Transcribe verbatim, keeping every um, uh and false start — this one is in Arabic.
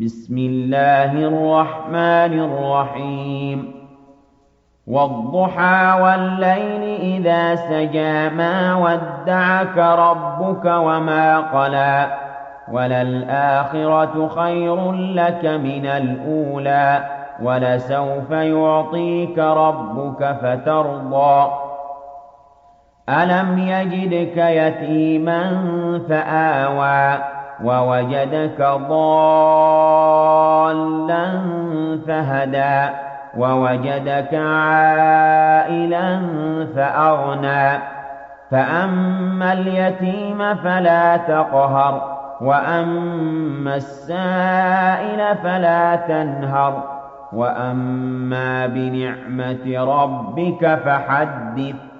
بسم الله الرحمن الرحيم والضحى والليل إذا سجى ما ودعك ربك وما قلى وللآخرة خير لك من الأولى ولسوف يعطيك ربك فترضى ألم يجدك يتيما فآوى ووجدك ضالا فهدى ووجدك عائلا فأغنى فأما اليتيم فلا تقهر وأما السائل فلا تنهر وأما بنعمة ربك فحدث